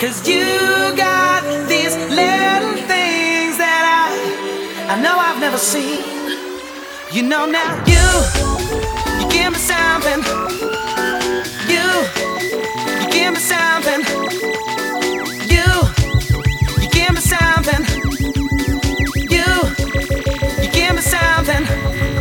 'Cause you got these little things that I know I've never seen. You know now you give me something. You give me something. You give me something. You give me something.